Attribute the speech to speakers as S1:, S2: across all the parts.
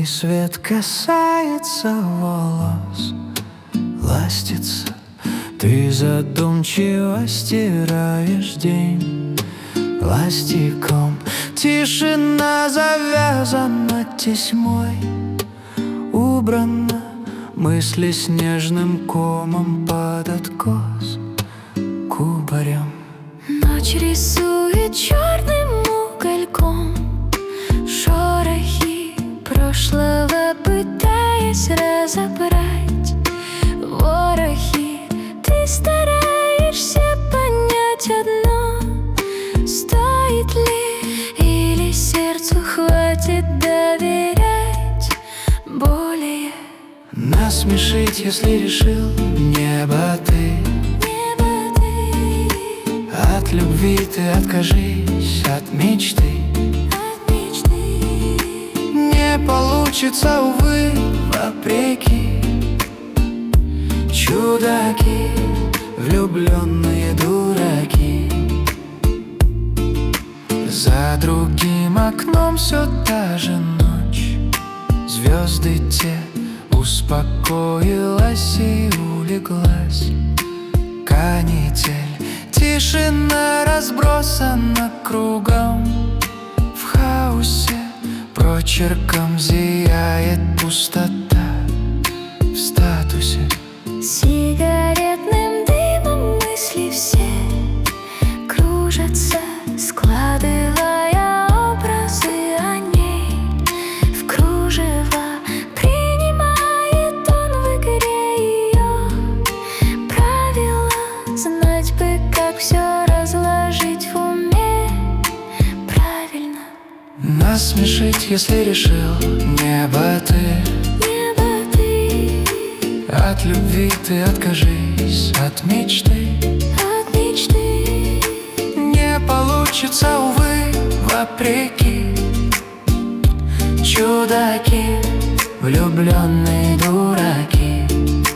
S1: Лунный свет касается волос, ластится. Ты задумчиво стираешь день ластиком. Тишина завязана тесьмой, убрана. Мысли снежным комом под откос кубарем.
S2: Ночь рисует черным угольком шорохи прошлого, пытаясь разобрать ворохи. Ты стараешься понять одно: стоит ли, или сердцу хватит доверять более.
S1: Насмешить, если решил, небо ты. От любви ты откажись, от мечты. Не получится, увы, вопреки. Чудаки, влюбленные дураки. За другим окном все та же ночь. Звезды те успокоилась и улеглась. Канитель, тишина разбросана кругом. В хаосе прочерком зияет пустота в статусе.
S2: Сигаретным дымом мысли все кружатся, складывая образы о ней в кружево. Принимает он в игре ее правила. Знать бы, как все разложить в уме правильно.
S1: Насмешить, если решил, небо ты. От любви ты откажись, от мечты. Не получится, увы, вопреки. Чудаки, влюбленные дураки.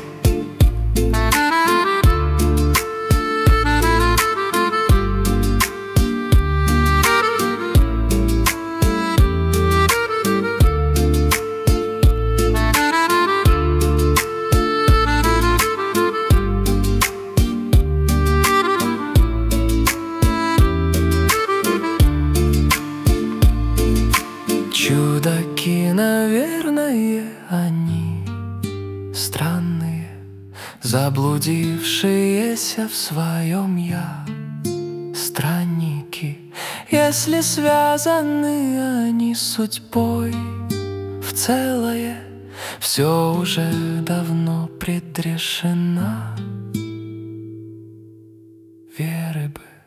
S1: Чудаки, наверное, они странные, заблудившиеся в своем я. Странники, если связаны они судьбой в целое, все уже давно предрешено. Веры бы